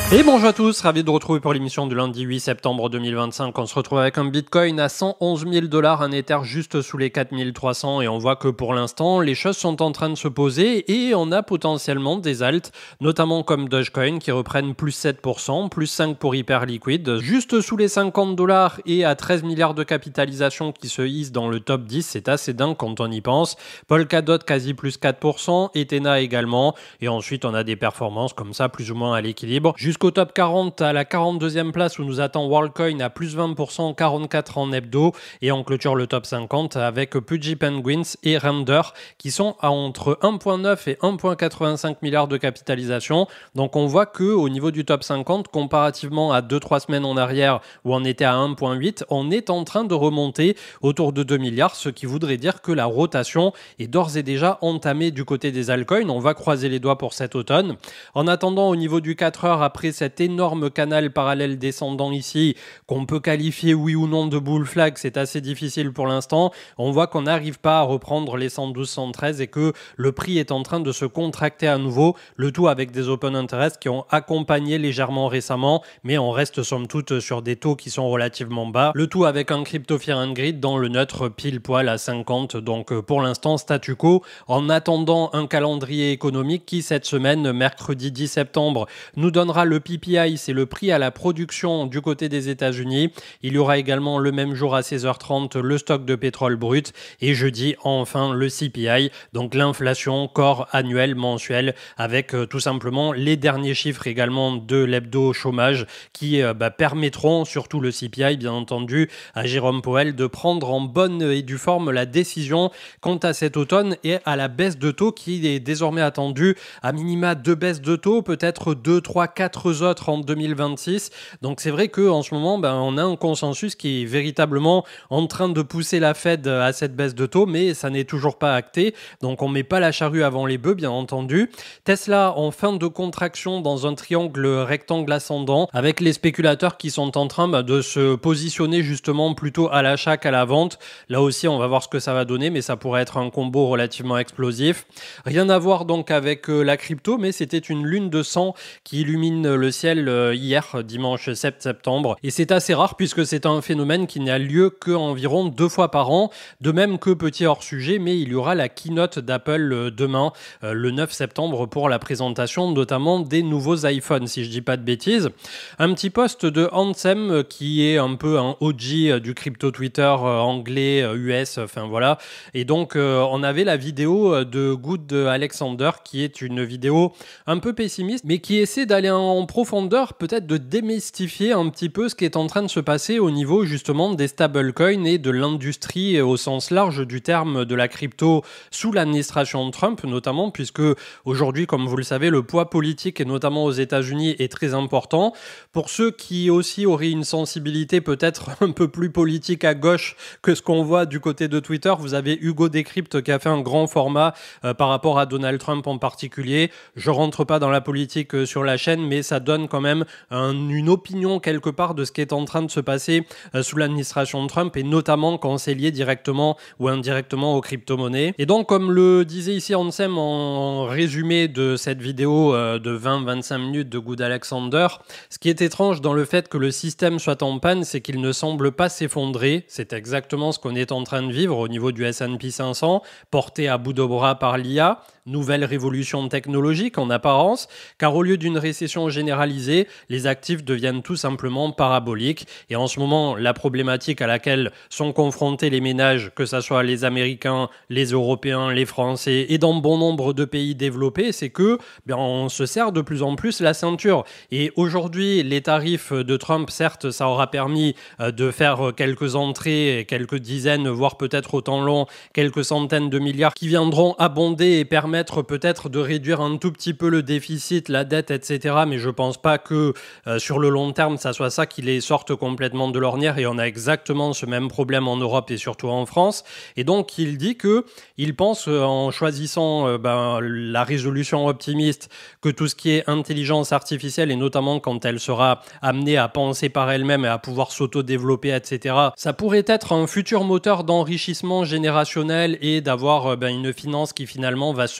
Et bonjour à tous, ravi de retrouver pour l'émission du lundi 8 septembre 2025. On se retrouve avec un Bitcoin à 111 000 $, un Ether juste sous les 4300 et on voit que pour l'instant, les choses sont en train de se poser et on a potentiellement des alts, notamment comme Dogecoin qui reprennent plus 7%, plus 5 pour Hyperliquid, juste sous les 50 $ et à 13 milliards de capitalisation qui se hissent dans le top 10. C'est assez dingue quand on y pense. Polkadot quasi plus 4%, Ethena également et ensuite on a des performances comme ça plus ou moins à l'équilibre. Jusqu'au top 40, à la 42e place où nous attend WorldCoin à plus 20%, 44 en hebdo. Et on clôture le top 50 avec Pudgy Penguins et Render qui sont à entre 1,9 et 1,85 milliards de capitalisation. Donc on voit qu'au niveau du top 50, comparativement à 2-3 semaines en arrière où on était à 1,8, on est en train de remonter autour de 2 milliards, ce qui voudrait dire que la rotation est d'ores et déjà entamée du côté des altcoins. On va croiser les doigts pour cet automne. En attendant, au niveau du 4 heures, après cet énorme canal parallèle descendant ici, qu'on peut qualifier oui ou non de bull flag, c'est assez difficile pour l'instant. On voit qu'on n'arrive pas à reprendre les 112-113 et que le prix est en train de se contracter à nouveau, le tout avec des open interest qui ont accompagné légèrement récemment, mais on reste somme toute sur des taux qui sont relativement bas. Le tout avec un crypto fear and greed dans le neutre pile poil à 50, donc pour l'instant statu quo, en attendant un calendrier économique qui cette semaine, mercredi 10 septembre, nous donnera le PPI, c'est le prix à la production du côté des États-Unis. Il y aura également le même jour à 16h30 le stock de pétrole brut et jeudi enfin le CPI, donc l'inflation corps annuel mensuel avec tout simplement les derniers chiffres également de l'hebdo chômage qui permettront, surtout le CPI bien entendu, à Jérôme Powell de prendre en bonne et due forme la décision quant à cet automne et à la baisse de taux qui est désormais attendue à minima 2 baisses de taux, peut-être 2, 3, 4 autres en 2026. Donc c'est vrai qu'en ce moment, on a un consensus qui est véritablement en train de pousser la Fed à cette baisse de taux, mais ça n'est toujours pas acté. Donc on ne met pas la charrue avant les bœufs, bien entendu. Tesla en fin de contraction dans un triangle rectangle ascendant avec les spéculateurs qui sont en train de se positionner justement plutôt à l'achat qu'à la vente. Là aussi, on va voir ce que ça va donner, mais ça pourrait être un combo relativement explosif. Rien à voir donc avec la crypto, mais c'était une lune de sang qui illumine le ciel hier, dimanche 7 septembre. Et c'est assez rare puisque c'est un phénomène qui n'a lieu qu'environ 2 fois par an. De même que petit hors-sujet, mais il y aura la keynote d'Apple demain, le 9 septembre, pour la présentation notamment des nouveaux iPhones, si je dis pas de bêtises. Un petit post de Ansem qui est un peu un OG du crypto Twitter anglais, US, enfin voilà. Et donc on avait la vidéo de Good Alexander qui est une vidéo un peu pessimiste, mais qui essaie d'aller en profondeur, peut-être de démystifier un petit peu ce qui est en train de se passer au niveau justement des stablecoins et de l'industrie au sens large du terme de la crypto sous l'administration de Trump notamment, puisque aujourd'hui, comme vous le savez, le poids politique et notamment aux États-Unis est très important. Pour ceux qui aussi auraient une sensibilité peut-être un peu plus politique à gauche que ce qu'on voit du côté de Twitter, vous avez Hugo Décrypte qui a fait un grand format par rapport à Donald Trump en particulier. Je rentre pas dans la politique sur la chaîne, mais ça donne quand même une opinion quelque part de ce qui est en train de se passer sous l'administration de Trump et notamment quand c'est lié directement ou indirectement aux crypto-monnaies. Et donc, comme le disait ici Ansem en résumé de cette vidéo de 20-25 minutes de Good Alexander, ce qui est étrange dans le fait que le système soit en panne, c'est qu'il ne semble pas s'effondrer. C'est exactement ce qu'on est en train de vivre au niveau du S&P 500, porté à bout de bras par l'IA. Nouvelle révolution technologique en apparence, car au lieu d'une récession généralisée, les actifs deviennent tout simplement paraboliques. Et en ce moment, la problématique à laquelle sont confrontés les ménages, que ce soit les Américains, les Européens, les Français et dans bon nombre de pays développés, c'est que on se serre de plus en plus la ceinture. Et aujourd'hui, les tarifs de Trump, certes, ça aura permis de faire quelques entrées, quelques dizaines, voire peut-être autant long, quelques centaines de milliards qui viendront abonder et permettre peut-être de réduire un tout petit peu le déficit, la dette, etc. Mais je pense pas que sur le long terme, ça soit ça qui les sorte complètement de l'ornière et on a exactement ce même problème en Europe et surtout en France. Et donc, il dit que il pense en choisissant la résolution optimiste que tout ce qui est intelligence artificielle et notamment quand elle sera amenée à penser par elle-même et à pouvoir s'auto-développer, etc. Ça pourrait être un futur moteur d'enrichissement générationnel et d'avoir une finance qui finalement va se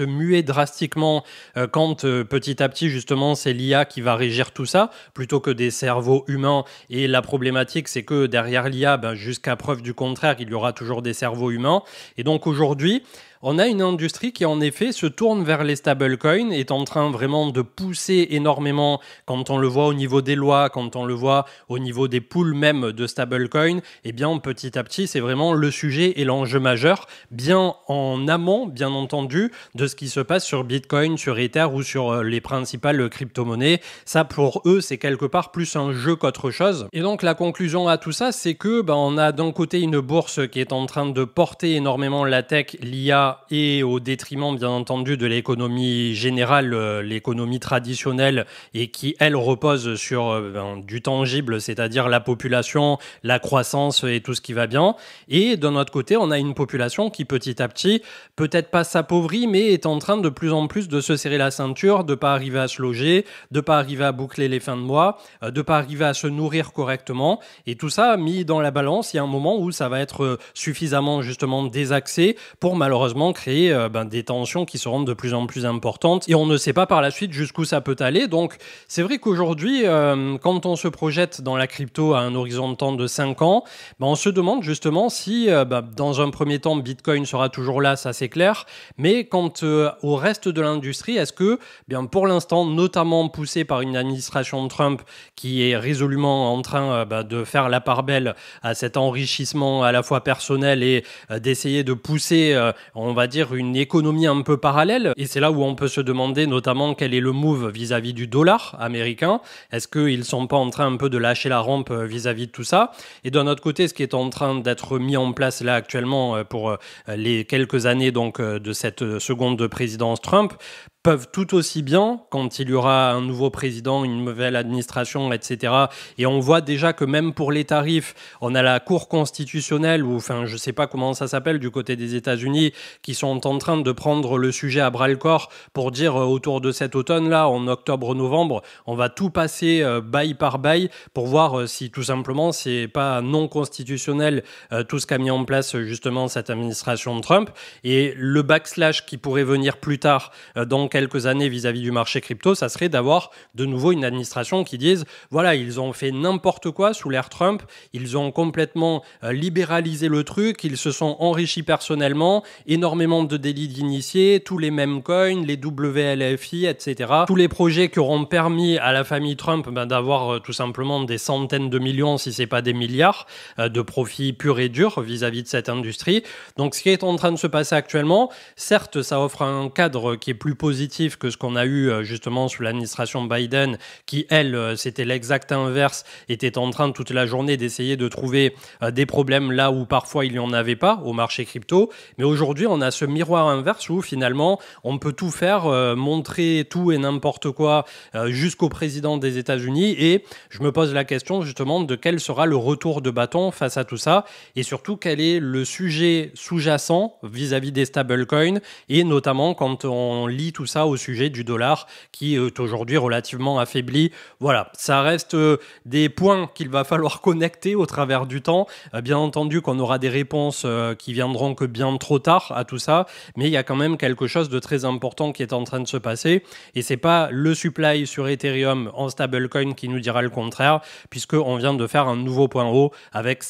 muer drastiquement quand petit à petit justement c'est l'IA qui va régir tout ça plutôt que des cerveaux humains. Et la problématique c'est que derrière l'IA, jusqu'à preuve du contraire, il y aura toujours des cerveaux humains. Et donc aujourd'hui, on a une industrie qui en effet se tourne vers les stablecoins, est en train vraiment de pousser énormément quand on le voit au niveau des lois, quand on le voit au niveau des pools même de stablecoins. Et bien petit à petit, c'est vraiment le sujet et l'enjeu majeur, bien en amont, bien entendu, de ce qui se passe sur Bitcoin, sur Ether ou sur les principales crypto-monnaies. Ça, pour eux, c'est quelque part plus un jeu qu'autre chose. Et donc la conclusion à tout ça, c'est que on a d'un côté une bourse qui est en train de porter énormément la tech, l'IA, et au détriment bien entendu de l'économie générale, l'économie traditionnelle, et qui elle repose sur du tangible, c'est-à-dire la population, la croissance et tout ce qui va bien. Et d'un autre côté, on a une population qui petit à petit, peut-être pas s'appauvrit, mais est en train de plus en plus de se serrer la ceinture, de pas arriver à se loger, de pas arriver à boucler les fins de mois, de pas arriver à se nourrir correctement. Et tout ça mis dans la balance, il y a un moment où ça va être suffisamment justement désaxé pour malheureusement créer des tensions qui seront de plus en plus importantes, et on ne sait pas par la suite jusqu'où ça peut aller. Donc c'est vrai qu'aujourd'hui, quand on se projette dans la crypto à un horizon de temps de 5 ans, on se demande justement si dans un premier temps Bitcoin sera toujours là, ça c'est clair, mais quant au reste de l'industrie, est-ce que pour l'instant, notamment poussé par une administration de Trump qui est résolument en train de faire la part belle à cet enrichissement à la fois personnel et d'essayer de pousser on va dire une économie un peu parallèle, et c'est là où on peut se demander notamment quel est le move vis-à-vis du dollar américain. Est-ce qu'ils sont pas en train un peu de lâcher la rampe vis-à-vis de tout ça? Et d'un autre côté, ce qui est en train d'être mis en place là actuellement pour les quelques années donc de cette seconde présidence Trump, peuvent tout aussi bien, quand il y aura un nouveau président, une nouvelle administration, etc. Et on voit déjà que même pour les tarifs, on a la Cour constitutionnelle, ou enfin je sais pas comment ça s'appelle du côté des États-Unis, qui sont en train de prendre le sujet à bras-le-corps pour dire autour de cet automne-là, en octobre-novembre, on va tout passer bail par bail pour voir si tout simplement c'est pas non constitutionnel tout ce qu'a mis en place justement cette administration de Trump. Et le backslash qui pourrait venir plus tard dans quelques années vis-à-vis du marché crypto, ça serait d'avoir de nouveau une administration qui dise voilà, ils ont fait n'importe quoi sous l'ère Trump, ils ont complètement libéralisé le truc, ils se sont enrichis personnellement, énormément de délits d'initiés, tous les mêmes coins, les WLFI, etc. Tous les projets qui auront permis à la famille Trump d'avoir tout simplement des centaines de millions, si c'est pas des milliards, de profits purs et durs vis-à-vis de cette industrie. Donc ce qui est en train de se passer actuellement, certes, ça offre un cadre qui est plus positif que ce qu'on a eu justement sous l'administration Biden, qui elle, c'était l'exact inverse, était en train toute la journée d'essayer de trouver des problèmes là où parfois il n'y en avait pas au marché crypto. Mais aujourd'hui, on a ce miroir inverse où finalement, on peut tout faire, montrer tout et n'importe quoi jusqu'au président des États-Unis. Et je me pose la question justement de quel sera le retour de bâton face à tout ça, et surtout quel est le sujet sous-jacent vis-à-vis des stablecoins, et notamment quand on lit tout ça au sujet du dollar qui est aujourd'hui relativement affaibli. Voilà, ça reste des points qu'il va falloir connecter au travers du temps. Bien entendu qu'on aura des réponses qui viendront que bien trop tard à tout ça, mais il y a quand même quelque chose de très important qui est en train de se passer, et c'est pas le supply sur Ethereum en stablecoin qui nous dira le contraire, puisqu'on vient de faire un nouveau point haut avec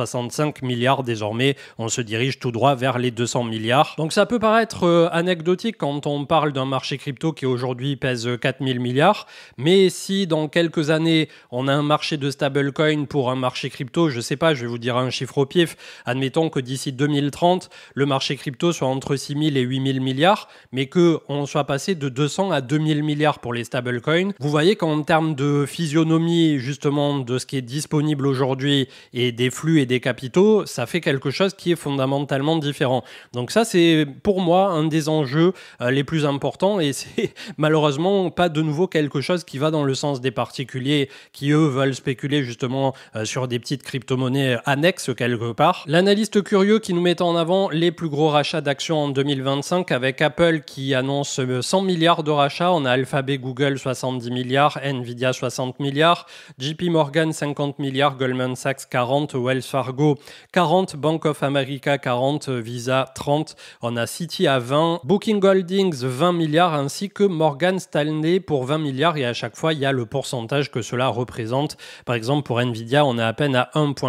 165 milliards désormais. On se dirige tout droit vers les 200 milliards. Donc ça peut paraître anecdotique quand on parle d'un marché crypto qui aujourd'hui pèse 4000 milliards, mais si dans quelques années on a un marché de stablecoin pour un marché crypto, je sais pas, je vais vous dire un chiffre au pif, admettons que d'ici 2030 le marché crypto soit entre 6000 et 8000 milliards, mais qu'on soit passé de 200 à 2000 milliards pour les stablecoins, vous voyez qu'en termes de physionomie justement de ce qui est disponible aujourd'hui et des flux et des capitaux, ça fait quelque chose qui est fondamentalement différent. Donc ça, c'est pour moi un des enjeux les plus importants important et c'est malheureusement pas de nouveau quelque chose qui va dans le sens des particuliers qui eux veulent spéculer justement sur des petites crypto-monnaies annexes quelque part. L'analyste curieux qui nous met en avant les plus gros rachats d'actions en 2025 avec Apple qui annonce 100 milliards de rachats, on a Alphabet, Google 70 milliards, Nvidia 60 milliards, JP Morgan 50 milliards, Goldman Sachs 40, Wells Fargo 40, Bank of America 40, Visa 30, on a Citi à 20, Booking Holdings 20 milliards ainsi que Morgan Stanley pour 20 milliards et à chaque fois il y a le pourcentage que cela représente. Par exemple pour Nvidia on est à peine à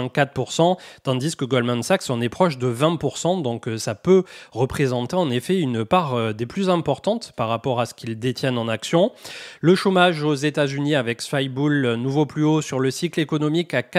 1,4% tandis que Goldman Sachs on est proche de 20%, donc ça peut représenter en effet une part des plus importantes par rapport à ce qu'ils détiennent en actions. Le chômage aux États-Unis avec Sfibull, nouveau plus haut sur le cycle économique à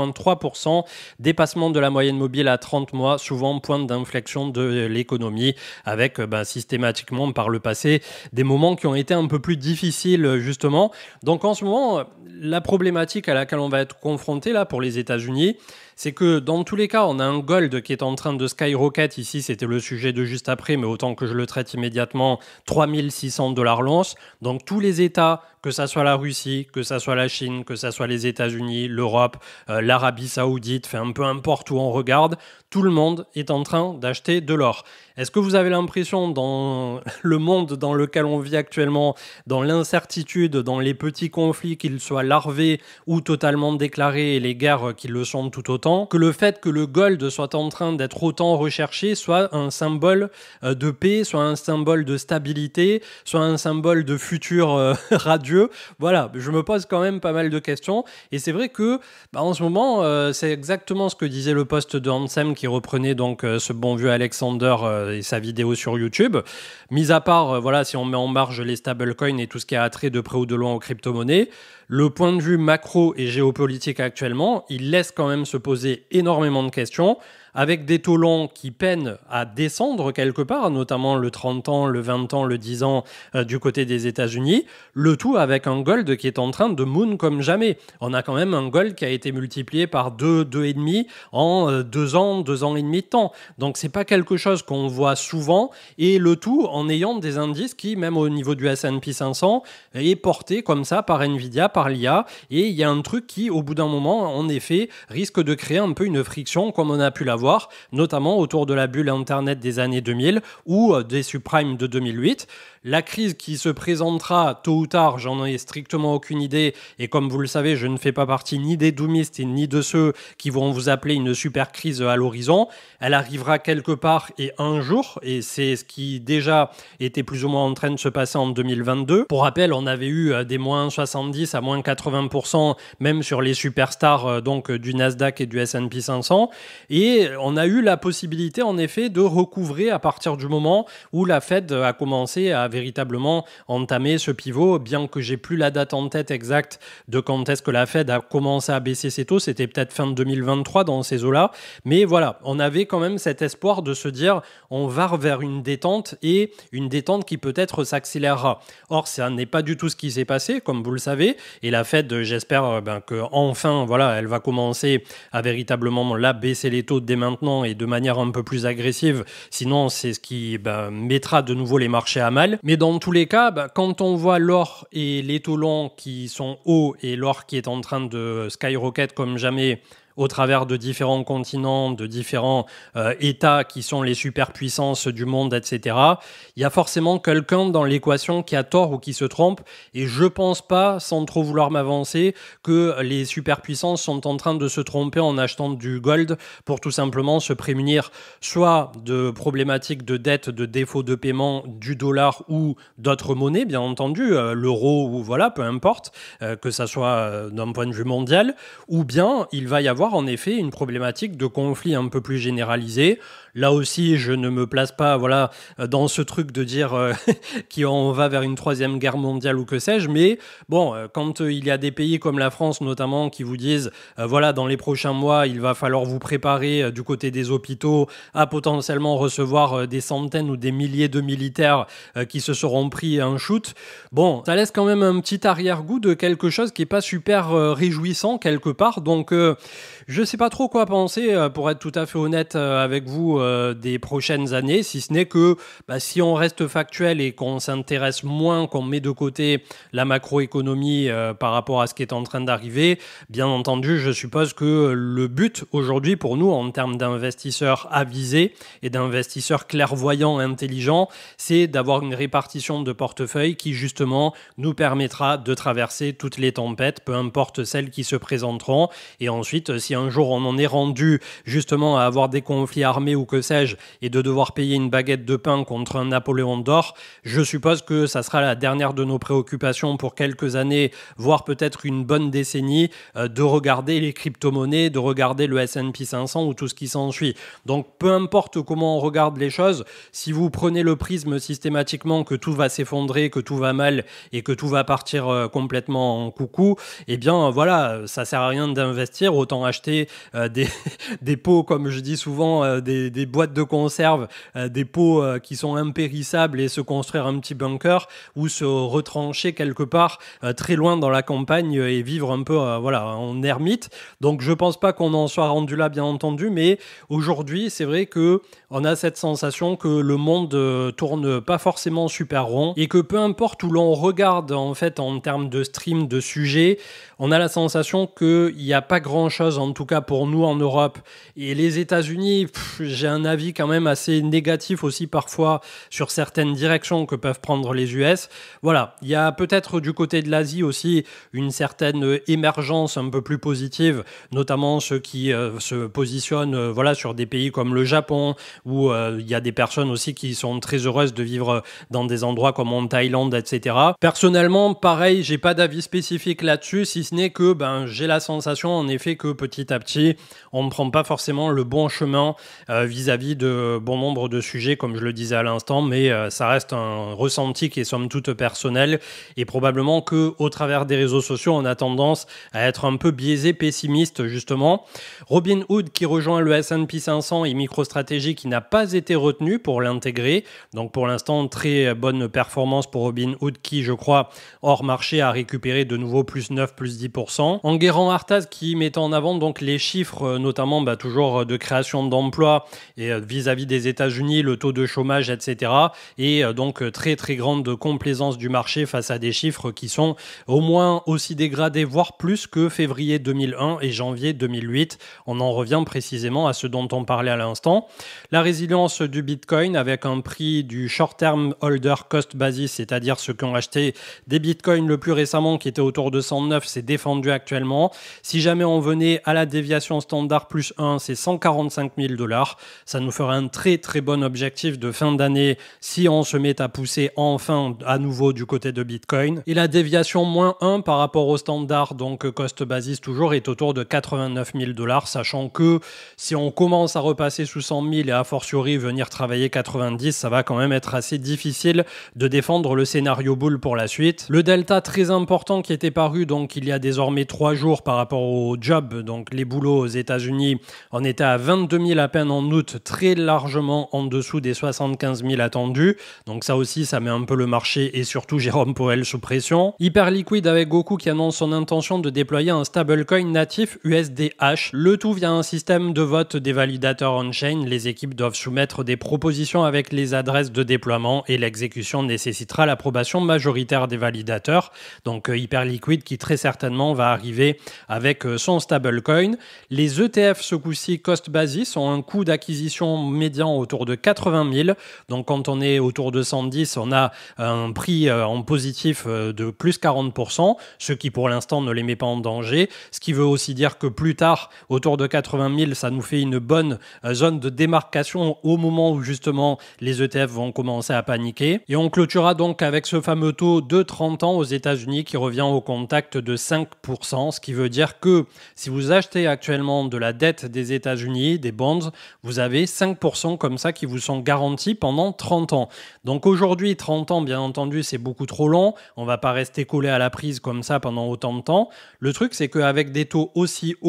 4,3%, dépassement de la moyenne mobile à 30 mois, souvent point d'inflexion de l'économie avec systématiquement par le passé des moments qui ont été un peu plus difficiles justement. Donc en ce moment, la problématique à laquelle on va être confronté là pour les États-Unis, c'est que dans tous les cas, on a un gold qui est en train de skyrocket. Ici, c'était le sujet de juste après, mais autant que je le traite immédiatement, 3600 $ l'once. Donc tous les États, que ça soit la Russie, que ça soit la Chine, que ça soit les États-Unis, l'Europe, l'Arabie Saoudite, un peu importe où on regarde, tout le monde est en train d'acheter de l'or. Est-ce que vous avez l'impression dans le monde dans lequel on vit actuellement, dans l'incertitude, dans les petits conflits, qu'ils soient larvés ou totalement déclarés et les guerres qui le sont tout autant, que le fait que le gold soit en train d'être autant recherché soit un symbole de paix, soit un symbole de stabilité, soit un symbole de futur radieux? Voilà, je me pose quand même pas mal de questions et c'est vrai que en ce moment, c'est exactement ce que disait le post de Ansem qui reprenait donc ce bon vieux Alexander et sa vidéo sur YouTube. Mis à part, si on met en marge les stablecoins et tout ce qui a attrait de près ou de loin aux crypto-monnaies, le point de vue macro et géopolitique actuellement, il laisse quand même se poser énormément de questions, avec des taux longs qui peinent à descendre quelque part, notamment le 30 ans, le 20 ans, le 10 ans du côté des États-Unis, le tout avec un gold qui est en train de moon comme jamais. On a quand même un gold qui a été multiplié par 2, 2,5 en 2 ans, 2 ans et demi de temps. Donc c'est pas quelque chose qu'on voit souvent, et le tout en ayant des indices qui, même au niveau du S&P 500, est porté comme ça par Nvidia, par l'IA, et il y a un truc qui, au bout d'un moment, en effet, risque de créer un peu une friction comme on a pu l'avoir, notamment autour de la bulle Internet des années 2000 ou des subprimes de 2008. La crise qui se présentera tôt ou tard, j'en ai strictement aucune idée, et comme vous le savez, je ne fais pas partie ni des doomistes ni de ceux qui vont vous appeler une super crise à l'horizon. Elle arrivera quelque part et un jour, et c'est ce qui déjà était plus ou moins en train de se passer en 2022. Pour rappel, on avait eu des moins 70 à moins 80%, même sur les superstars donc du Nasdaq et du S&P 500, et on a eu la possibilité en effet de recouvrer à partir du moment où la Fed a commencé à véritablement entamer ce pivot, bien que j'ai plus la date en tête exacte de quand est-ce que la Fed a commencé à baisser ses taux, c'était peut-être fin 2023 dans ces eaux-là, mais voilà, on avait quand même cet espoir de se dire on va vers une détente et une détente qui peut-être s'accélérera. Or, ça n'est pas du tout ce qui s'est passé, comme vous le savez, et la Fed, j'espère que enfin, elle va commencer à véritablement là baisser les taux dès maintenant et de manière un peu plus agressive, sinon c'est ce qui mettra de nouveau les marchés à mal. Mais dans tous les cas, quand on voit l'or et les taux longs qui sont hauts et l'or qui est en train de skyrocket comme jamais au travers de différents continents, de différents États qui sont les superpuissances du monde, etc. Il y a forcément quelqu'un dans l'équation qui a tort ou qui se trompe, et je pense pas, sans trop vouloir m'avancer, que les superpuissances sont en train de se tromper en achetant du gold pour tout simplement se prémunir soit de problématiques de dette, de défaut de paiement du dollar ou d'autres monnaies, bien entendu, l'euro ou peu importe, que ça soit d'un point de vue mondial, ou bien il va y avoir en effet une problématique de conflit un peu plus généralisé. Là aussi, je ne me place pas dans ce truc de dire qu'on va vers une 3e guerre mondiale ou que sais-je, mais bon, quand il y a des pays comme la France notamment qui vous disent dans les prochains mois, il va falloir vous préparer du côté des hôpitaux à potentiellement recevoir des centaines ou des milliers de militaires qui se seront pris un shoot, bon, ça laisse quand même un petit arrière-goût de quelque chose qui n'est pas super réjouissant quelque part, donc je sais pas trop quoi penser, pour être tout à fait honnête avec vous, des prochaines années, si ce n'est que si on reste factuel et qu'on s'intéresse moins, qu'on met de côté la macroéconomie par rapport à ce qui est en train d'arriver, bien entendu, je suppose que le but aujourd'hui pour nous, en termes d'investisseurs avisés et d'investisseurs clairvoyants, intelligents, c'est d'avoir une répartition de portefeuille qui justement nous permettra de traverser toutes les tempêtes, peu importe celles qui se présenteront. Et ensuite, si un jour on en est rendu justement à avoir des conflits armés ou que sais-je, et de devoir payer une baguette de pain contre un Napoléon d'or, je suppose que ça sera la dernière de nos préoccupations pour quelques années, voire peut-être une bonne décennie, de regarder les crypto-monnaies, de regarder le S&P 500 ou tout ce qui s'ensuit. Donc peu importe comment on regarde les choses, si vous prenez le prisme systématiquement que tout va s'effondrer, que tout va mal et que tout va partir complètement en coucou, eh bien voilà, ça sert à rien d'investir, autant acheter des pots, comme je dis souvent, des boîtes de conserve, des pots qui sont impérissables et se construire un petit bunker ou se retrancher quelque part très loin dans la campagne et vivre un peu en ermite. Donc je pense pas qu'on en soit rendu là, bien entendu, mais aujourd'hui c'est vrai que on a cette sensation que le monde tourne pas forcément super rond et que peu importe où l'on regarde en fait en termes de stream, de sujets, on a la sensation qu'il n'y a pas grand-chose, en tout cas pour nous en Europe. Et les États-Unis, j'ai un avis quand même assez négatif aussi parfois sur certaines directions que peuvent prendre les US. Voilà, il y a peut-être du côté de l'Asie aussi une certaine émergence un peu plus positive, notamment ceux qui se positionnent sur des pays comme le Japon, où il y a des personnes aussi qui sont très heureuses de vivre dans des endroits comme en Thaïlande, etc. Personnellement, pareil, j'ai pas d'avis spécifique là-dessus, si ce n'est que j'ai la sensation en effet que petit à petit, on ne prend pas forcément le bon chemin vis-à-vis de bon nombre de sujets, comme je le disais à l'instant, mais ça reste un ressenti qui est somme toute personnel et probablement qu'au travers des réseaux sociaux, on a tendance à être un peu biaisé, pessimiste justement. Robinhood qui rejoint le S&P 500 et MicroStrategy qui n'a pas été retenu pour l'intégrer. Donc pour l'instant, très bonne performance pour Robinhood qui, je crois, hors marché a récupéré de nouveau plus 9, plus 10%. Enguerrand Artaz qui met en avant donc les chiffres, notamment toujours de création d'emplois et vis-à-vis des États-Unis, le taux de chômage, etc. Et donc très très grande complaisance du marché face à des chiffres qui sont au moins aussi dégradés, voire plus que février 2001 et janvier 2008. On en revient précisément à ce dont on parlait à l'instant. La résilience du Bitcoin avec un prix du Short Term Holder Cost Basis, c'est-à-dire ceux qui ont acheté des Bitcoins le plus récemment qui était autour de 109, c'est défendu actuellement. Si jamais on venait à la déviation standard plus 1, c'est 145 000 $. Ça nous ferait un très très bon objectif de fin d'année si on se met à pousser enfin à nouveau du côté de Bitcoin. Et la déviation moins 1 par rapport au standard, donc cost basis toujours, est autour de 89 000 $, sachant que si on commence à repasser sous 100 000 et a fortiori venir travailler 90, ça va quand même être assez difficile de défendre le scénario bull pour la suite. Le delta très important qui était paru donc il y a désormais 3 jours par rapport au job, donc les boulots aux États-Unis, on était à 22 000 à peine en août, très largement en dessous des 75 000 attendus. Donc ça aussi, ça met un peu le marché et surtout Jérôme Powell sous pression. Hyper liquide avec Goku qui annonce son intention de déployer un stablecoin natif USDH. Le tout via un système de vote des validateurs on-chain. Les équipes doivent soumettre des propositions avec les adresses de déploiement et l'exécution nécessitera l'approbation majoritaire des validateurs. Donc Hyperliquid qui très certainement va arriver avec son stablecoin. Les ETF ce coup-ci cost basis ont un coût d'acquisition médian autour de 80 000. Donc quand on est autour de 110, on a un prix en positif de plus 40%, ce qui pour l'instant ne les met pas en danger. Ce qui veut aussi dire que plus tard, autour de 80 000, ça nous fait une bonne zone de démarcation au moment où justement les ETF vont commencer à paniquer. Et on clôturera donc avec ce fameux taux de 30 ans aux États-Unis qui revient au contact de 5%, ce qui veut dire que si vous achetez actuellement de la dette des États-Unis, des bonds, vous avez 5% comme ça qui vous sont garantis pendant 30 ans. Donc aujourd'hui, 30 ans, bien entendu, c'est beaucoup trop long. On ne va pas rester collé à la prise comme ça pendant autant de temps. Le truc, c'est qu'avec des taux aussi hauts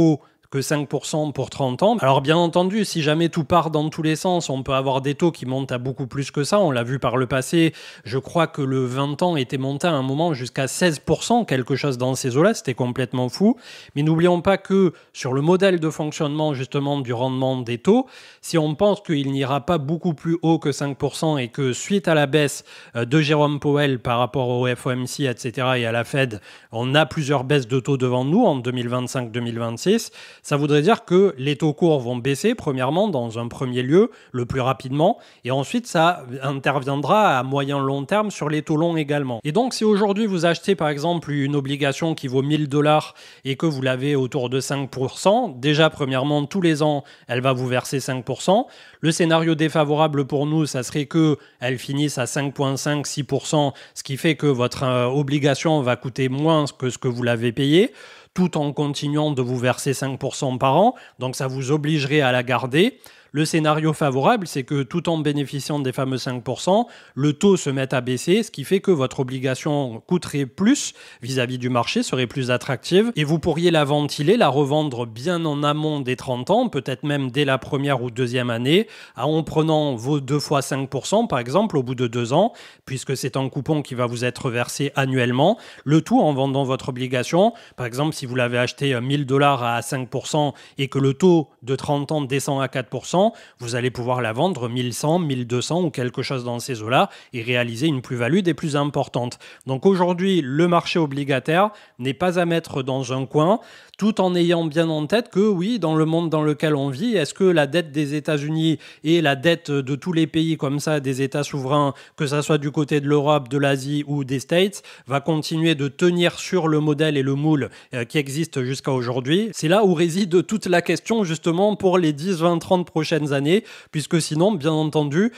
que 5% pour 30 ans. Alors bien entendu, si jamais tout part dans tous les sens, on peut avoir des taux qui montent à beaucoup plus que ça. On l'a vu par le passé. Je crois que le 20 ans était monté à un moment jusqu'à 16%, quelque chose dans ces eaux-là. C'était complètement fou. Mais n'oublions pas que sur le modèle de fonctionnement justement du rendement des taux, si on pense qu'il n'ira pas beaucoup plus haut que 5% et que suite à la baisse de Jérôme Powell par rapport au FOMC, etc. et à la Fed, on a plusieurs baisses de taux devant nous en 2025-2026, ça voudrait dire que les taux courts vont baisser, premièrement, dans un premier lieu, le plus rapidement, et ensuite ça interviendra à moyen-long terme sur les taux longs également. Et donc, si aujourd'hui vous achetez par exemple une obligation qui vaut 1000 $ et que vous l'avez autour de 5%, déjà, premièrement, tous les ans, elle va vous verser 5%. Le scénario défavorable pour nous, ça serait qu'elle finisse à 5,5, 6%, ce qui fait que votre obligation va coûter moins que ce que vous l'avez payé, tout en continuant de vous verser 5% par an. Donc ça vous obligerait à la garder. Le scénario favorable, c'est que tout en bénéficiant des fameux 5%, le taux se mette à baisser, ce qui fait que votre obligation coûterait plus vis-à-vis du marché, serait plus attractive, et vous pourriez la ventiler, la revendre bien en amont des 30 ans, peut-être même dès la première ou deuxième année, en prenant vos 2 fois 5% par exemple au bout de 2 ans, puisque c'est un coupon qui va vous être versé annuellement, le tout en vendant votre obligation. Par exemple, si vous l'avez acheté 1000 $ à 5% et que le taux de 30 ans descend à 4%, vous allez pouvoir la vendre 1100, 1200 ou quelque chose dans ces eaux-là et réaliser une plus-value des plus importantes. Donc aujourd'hui, le marché obligataire n'est pas à mettre dans un coin, tout en ayant bien en tête que oui, dans le monde dans lequel on vit, est-ce que la dette des États-Unis et la dette de tous les pays comme ça, des États souverains, que ça soit du côté de l'Europe, de l'Asie ou des States, va continuer de tenir sur le modèle et le moule qui existe jusqu'à aujourd'hui? C'est là où réside toute la question justement pour les 10, 20, 30 prochaines années, puisque sinon, bien entendu,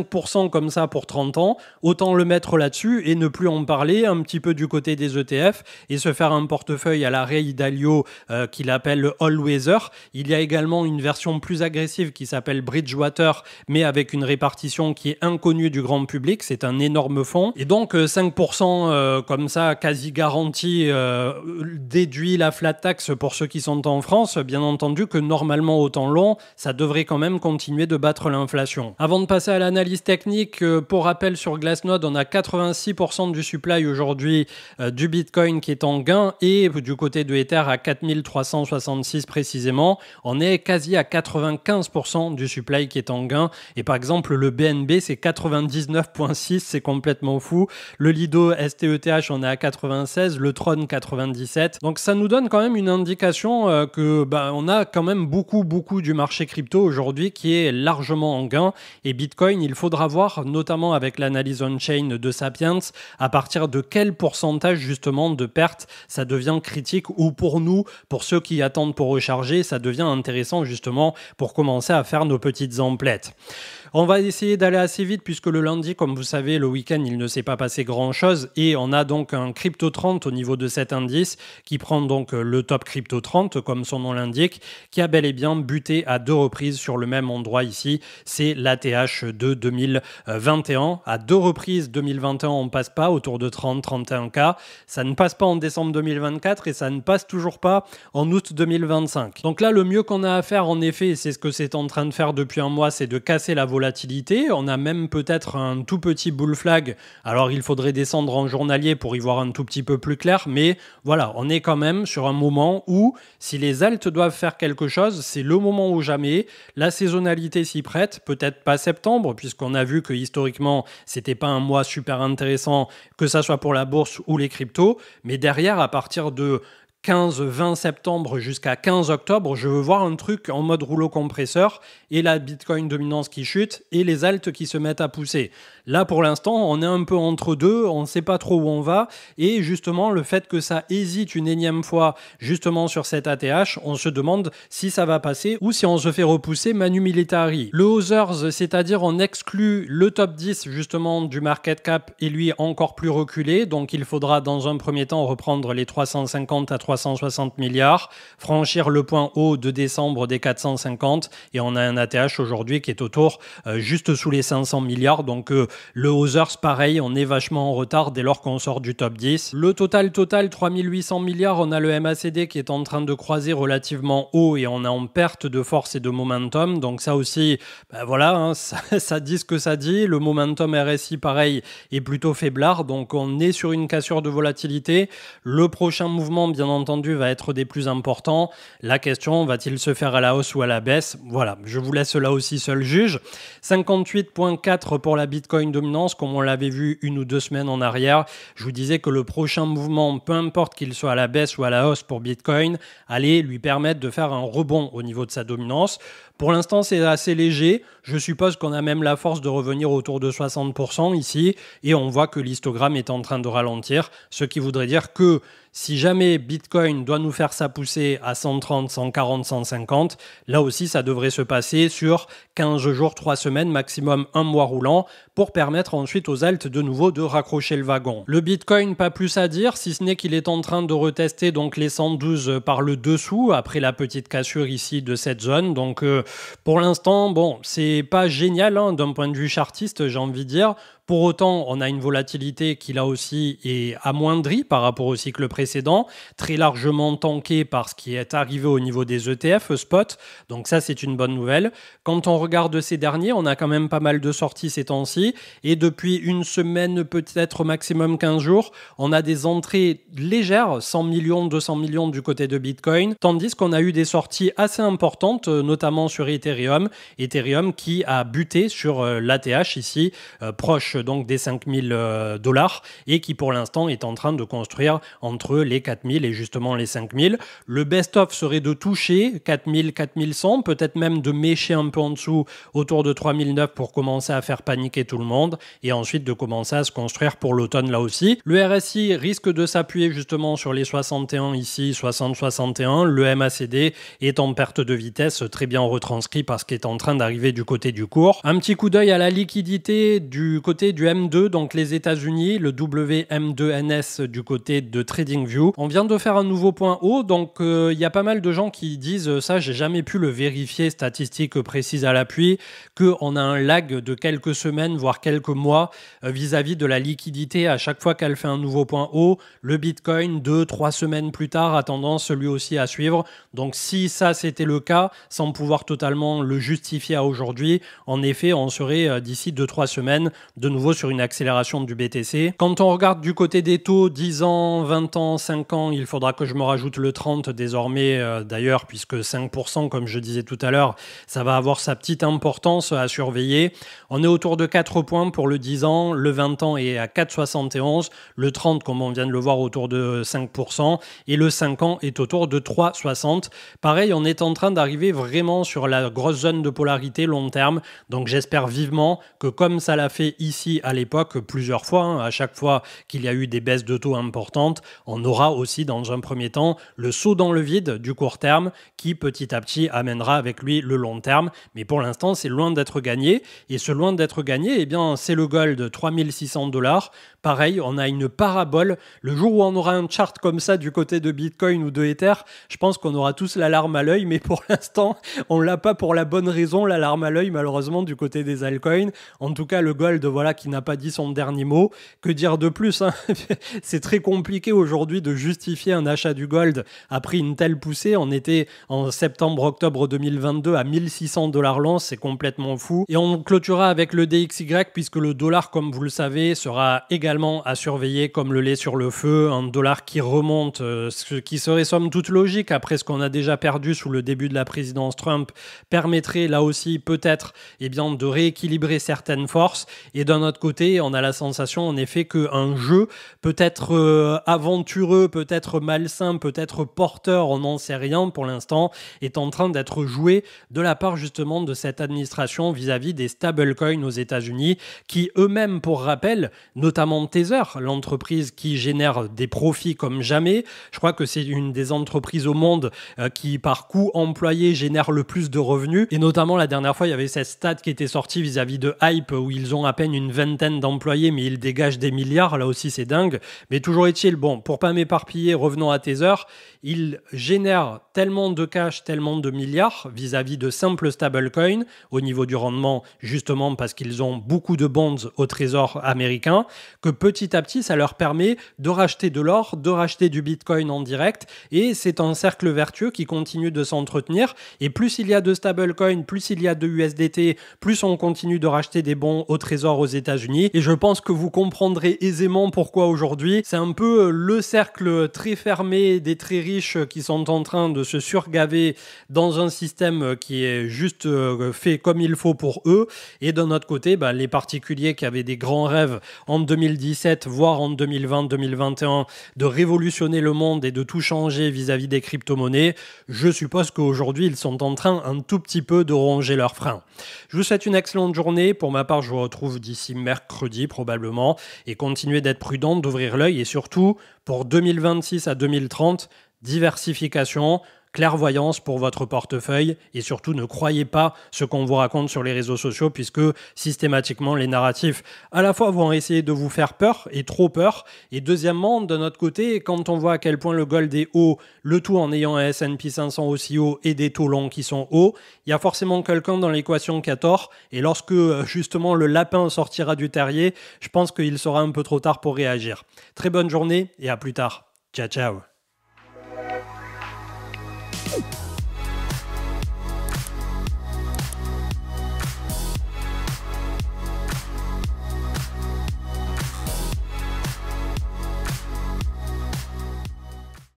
5% comme ça pour 30 ans, autant le mettre là-dessus et ne plus en parler, un petit peu du côté des ETF et se faire un portefeuille à la Ray Dalio qu'il appelle le All Weather. Il y a également une version plus agressive qui s'appelle Bridgewater, mais avec une répartition qui est inconnue du grand public. C'est un énorme fonds. Et donc 5% comme ça, quasi garanti, déduit la flat tax pour ceux qui sont en France. Bien entendu que normalement au temps long, ça devrait quand même continuer de battre l'inflation. Avant de passer à l'analyse technique, pour rappel sur Glassnode, on a 86% du supply aujourd'hui du Bitcoin qui est en gain et du côté de Ether à 4366 précisément. On est quasi à 95% du supply qui est en gain. Et par exemple, le BNB, c'est 99,6, c'est complètement fou. Le Lido STETH, on est à 96, le Tron 97. Donc ça nous donne quand même une indication que on a quand même beaucoup du marché crypto aujourd'hui qui est largement en gain. Et Bitcoin, il faudra voir, notamment avec l'analyse on-chain de Sapiens, à partir de quel pourcentage justement de pertes ça devient critique, ou pour nous, pour ceux qui attendent pour recharger, ça devient intéressant justement pour commencer à faire nos petites emplettes. On va essayer d'aller assez vite puisque le lundi, comme vous savez, le week-end, il ne s'est pas passé grand-chose et on a donc un Crypto 30 au niveau de cet indice qui prend donc le top Crypto 30, comme son nom l'indique, qui a bel et bien buté à 2 reprises sur le même endroit ici. C'est l'ATH de 2021. À 2 reprises, 2021, on ne passe pas autour de 30-31K. Ça ne passe pas en décembre 2024 et ça ne passe toujours pas en août 2025. Donc là, le mieux qu'on a à faire, en effet, c'est ce que c'est en train de faire depuis un mois, c'est de casser la volatilité. On a même peut-être un tout petit bull flag. Alors, il faudrait descendre en journalier pour y voir un tout petit peu plus clair. Mais voilà, on est quand même sur un moment où, si les alts doivent faire quelque chose, c'est le moment ou jamais. La saisonnalité s'y prête. Peut-être pas septembre, puisqu'on a vu que historiquement, c'était pas un mois super intéressant, que ça soit pour la bourse ou les cryptos. Mais derrière, à partir de 15-20 septembre jusqu'à 15 octobre, je veux voir un truc en mode rouleau compresseur et la Bitcoin dominance qui chute et les alts qui se mettent à pousser. Là, pour l'instant, on est un peu entre deux, on ne sait pas trop où on va et justement, le fait que ça hésite une énième fois justement sur cette ATH, on se demande si ça va passer ou si on se fait repousser manu militari. Le Others, c'est-à-dire on exclut le top 10 justement du market cap et lui encore plus reculé, donc il faudra dans un premier temps reprendre les 350 à 300 360 milliards, franchir le point haut de décembre des 450 et on a un ATH aujourd'hui qui est autour juste sous les 500 milliards. Donc le Others, pareil, on est vachement en retard dès lors qu'on sort du top 10. Le total, 3800 milliards, on a le MACD qui est en train de croiser relativement haut et on est en perte de force et de momentum. Donc ça aussi, voilà, ça dit ce que ça dit. Le momentum RSI, pareil, est plutôt faiblard. Donc on est sur une cassure de volatilité. Le prochain mouvement, bien entendu, va être des plus importants. La question, va-t-il se faire à la hausse ou à la baisse? Voilà, je vous laisse là aussi seul juge. 58,4 pour la Bitcoin dominance, comme on l'avait vu 1 ou 2 semaines en arrière. Je vous disais que le prochain mouvement, peu importe qu'il soit à la baisse ou à la hausse pour Bitcoin, allait lui permettre de faire un rebond au niveau de sa dominance. Pour l'instant, c'est assez léger. Je suppose qu'on a même la force de revenir autour de 60% ici. Et on voit que l'histogramme est en train de ralentir. Ce qui voudrait dire que si jamais Bitcoin doit nous faire sa poussée à 130, 140, 150, là aussi, ça devrait se passer sur 15 jours, 3 semaines, maximum 1 mois roulant, pour permettre ensuite aux alts de nouveau de raccrocher le wagon. Le Bitcoin, pas plus à dire, si ce n'est qu'il est en train de retester donc les 112 par le dessous, après la petite cassure ici de cette zone. Donc pour l'instant, bon, c'est pas génial d'un point de vue chartiste, j'ai envie de dire. Pour autant, on a une volatilité qui là aussi est amoindrie par rapport au cycle précédent, très largement tankée par ce qui est arrivé au niveau des ETF spot. Donc ça, c'est une bonne nouvelle. Quand on regarde ces derniers, on a quand même pas mal de sorties ces temps-ci. Et depuis une semaine, peut-être maximum 15 jours, on a des entrées légères, 100 millions, 200 millions du côté de Bitcoin, tandis qu'on a eu des sorties assez importantes, notamment sur Ethereum. Ethereum qui a buté sur l'ATH ici, proche donc des 5000 dollars et qui pour l'instant est en train de construire entre les 4000 et justement les 5000. Le best-of serait de toucher 4000, 4100, peut-être même de mécher un peu en dessous autour de 3009 pour commencer à faire paniquer tout le monde et ensuite de commencer à se construire pour l'automne là aussi. Le RSI risque de s'appuyer justement sur les 61 ici, 60-61. Le MACD est en perte de vitesse, très bien retranscrit parce qu'il est en train d'arriver du côté du cours. Un petit coup d'œil à la liquidité du côté du M2, donc les États-Unis, le WM2NS du côté de TradingView. On vient de faire un nouveau point haut, donc il y a pas mal de gens qui disent ça, j'ai jamais pu le vérifier, statistiques précises à l'appui, qu'on a un lag de quelques semaines, voire quelques mois vis-à-vis de la liquidité à chaque fois qu'elle fait un nouveau point haut. Le Bitcoin, 2-3 semaines plus tard, a tendance lui aussi à suivre. Donc si ça c'était le cas, sans pouvoir totalement le justifier à aujourd'hui, en effet, on serait d'ici 2-3 semaines de nouveau sur une accélération du BTC. Quand on regarde du côté des taux, 10 ans, 20 ans, 5 ans, il faudra que je me rajoute le 30 désormais d'ailleurs, puisque 5%, comme je disais tout à l'heure, ça va avoir sa petite importance à surveiller. On est autour de 4 points pour le 10 ans, le 20 ans est à 4,71, le 30, comme on vient de le voir, autour de 5%, et le 5 ans est autour de 3,60. Pareil, on est en train d'arriver vraiment sur la grosse zone de polarité long terme, donc j'espère vivement que comme ça l'a fait ici à l'époque plusieurs fois, à chaque fois qu'il y a eu des baisses de taux importantes, on aura aussi dans un premier temps le saut dans le vide du court terme qui petit à petit amènera avec lui le long terme. Mais pour l'instant, c'est loin d'être gagné. Et ce loin d'être gagné, eh bien, c'est le gold, 3600 dollars. Pareil, on a une parabole. Le jour où on aura un chart comme ça du côté de Bitcoin ou de Ether, je pense qu'on aura tous l'alarme à l'œil, mais pour l'instant, on l'a pas pour la bonne raison, l'alarme à l'œil, malheureusement, du côté des altcoins. En tout cas, le gold, voilà, qui n'a pas dit son dernier mot. Que dire de plus, hein? C'est très compliqué aujourd'hui de justifier un achat du gold après une telle poussée. On était en septembre-octobre 2022 à 1600 dollars l'once, c'est complètement fou. Et on clôturera avec le DXY puisque le dollar, comme vous le savez, sera également à surveiller comme le lait sur le feu. Un dollar qui remonte, ce qui serait somme toute logique après ce qu'on a déjà perdu sous le début de la présidence Trump, permettrait là aussi peut-être de rééquilibrer certaines forces. Et d'un autre côté, on a la sensation en effet qu'un jeu peut être aventureux, peut-être malsain, peut-être porteur, on n'en sait rien pour l'instant, est en train d'être joué de la part justement de cette administration vis-à-vis des stablecoins aux États-Unis qui eux-mêmes, pour rappel, notamment notamment Tether, l'entreprise qui génère des profits comme jamais. Je crois que c'est une des entreprises au monde qui, par coût employé, génère le plus de revenus. Et notamment, la dernière fois, il y avait cette stat qui était sortie vis-à-vis de Hype, où ils ont à peine une vingtaine d'employés, mais ils dégagent des milliards. Là aussi, c'est dingue. Mais toujours est-il, bon, pour pas m'éparpiller, revenons à Tether. Ils génèrent tellement de cash, tellement de milliards vis-à-vis de simples stablecoins au niveau du rendement, justement parce qu'ils ont beaucoup de bonds au trésor américain, que petit à petit, ça leur permet de racheter de l'or, de racheter du bitcoin en direct, et c'est un cercle vertueux qui continue de s'entretenir. Et plus il y a de stablecoins, plus il y a de USDT, plus on continue de racheter des bons au trésor aux États-Unis. Et je pense que vous comprendrez aisément pourquoi aujourd'hui, c'est un peu le cercle très fermé des très riches qui sont en train de se surgaver dans un système qui est juste fait comme il faut pour eux. Et d'un autre côté, les particuliers qui avaient des grands rêves en 2017, voire en 2020-2021, de révolutionner le monde et de tout changer vis-à-vis des crypto-monnaies, je suppose qu'aujourd'hui, ils sont en train un tout petit peu de ronger leurs freins. Je vous souhaite une excellente journée. Pour ma part, je vous retrouve d'ici mercredi probablement. Et continuez d'être prudent, d'ouvrir l'œil. Et surtout, pour 2026 à 2030, diversification, clairvoyance pour votre portefeuille et surtout ne croyez pas ce qu'on vous raconte sur les réseaux sociaux puisque systématiquement les narratifs à la fois vont essayer de vous faire peur et trop peur et deuxièmement de notre côté quand on voit à quel point le gold est haut, le tout en ayant un S&P 500 aussi haut et des taux longs qui sont hauts, il y a forcément quelqu'un dans l'équation qui a tort et lorsque justement le lapin sortira du terrier, je pense qu'il sera un peu trop tard pour réagir. Très bonne journée et à plus tard. Ciao ciao.